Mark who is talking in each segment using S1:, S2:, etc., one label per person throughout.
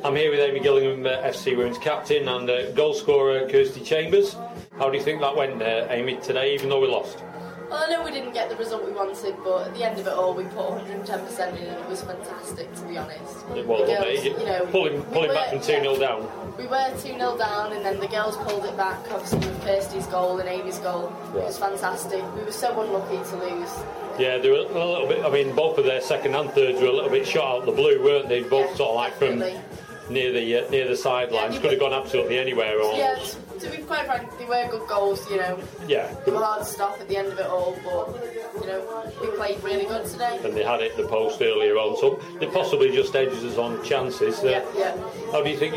S1: I'm here with Amy Gillingham, FC Women's captain, and goal scorer Kirsty Chambers. How do you think that went, Amy, today, even though we lost?
S2: Well, I know we didn't get the result we wanted, but at the end of it all, we put 110% in, and it was fantastic, to be honest.
S1: It was, pulling back from 2-0 down.
S2: We were 2-0 down, and then the girls pulled it back, obviously with Kirsty's goal and Amy's goal. It was fantastic. We were so unlucky to lose.
S1: Yeah, they were a little bit. I mean, both of their second and thirds were a little bit shot out the blue, weren't they? Both sort of like
S2: definitely.
S1: From near the sidelines. Could have gone absolutely anywhere.
S2: Yeah, to be quite frank, they were good goals.
S1: Yeah.
S2: They were hard to stop at the end of it all, but we played really good today.
S1: And they had it at the post earlier on, so they possibly just edged us on chances.
S2: Yeah.
S1: How do you think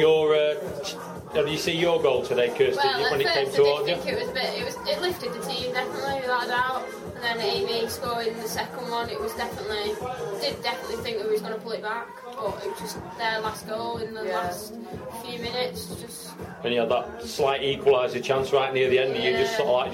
S1: how do you see your goal today, Kirsty?
S3: Well,
S1: when it came
S3: I
S1: towards you?
S3: think it lifted the team definitely, without a doubt. And then Amy scoring the second one, did definitely think that we was going to pull it back, but it was just their last goal in the last few minutes.
S1: And you had that slight equaliser chance right near the end, and you just sort of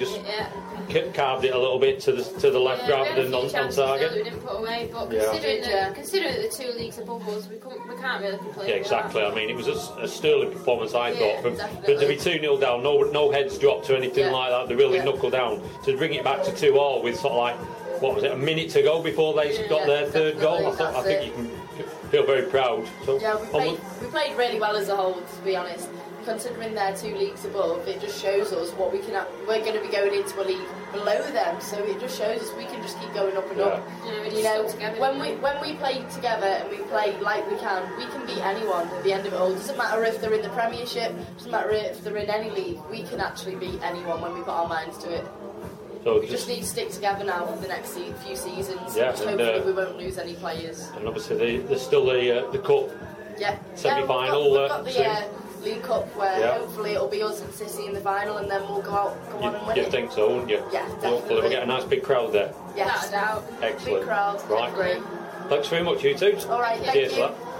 S1: carved it a little bit to the left rather than on target.
S3: We didn't put away, but considering that the two leagues above us, we can't really complain.
S1: Yeah, exactly. I mean, it was a sterling performance, I thought. But to be 2-0 down, no heads dropped or anything like that. They really knuckled down to bring it back to 2-2 with sort of like, what was it, a minute to go before they got their third goal. I think you can feel very proud. So,
S2: we played really well as a whole, to be honest. Considering they're 2 leagues above, it just shows us what we can. We're going to be going into a league below them, so it just shows us we can just keep going up and up. When we play together and we play like we can beat anyone at the end of it all. It doesn't matter if they're in the Premiership, doesn't matter if they're in any league. We can actually beat anyone when we put our minds to it.
S1: So
S2: we just need to stick together now for the next few seasons.
S1: Yeah,
S2: hopefully we won't lose any players.
S1: And obviously there's still the cup semi-final.
S2: We've got the League Cup where hopefully it'll be us and Sissy in the final, and then we'll go on and win it.
S1: You think so, wouldn't you?
S2: Yeah, definitely.
S1: Hopefully we'll get a nice big crowd there.
S2: Yes,
S3: without a doubt.
S1: Excellent.
S2: Big crowd.
S1: Right.
S2: Great.
S1: Thanks very much, you two.
S2: All right, thank
S1: Cheers
S2: you.
S1: for that.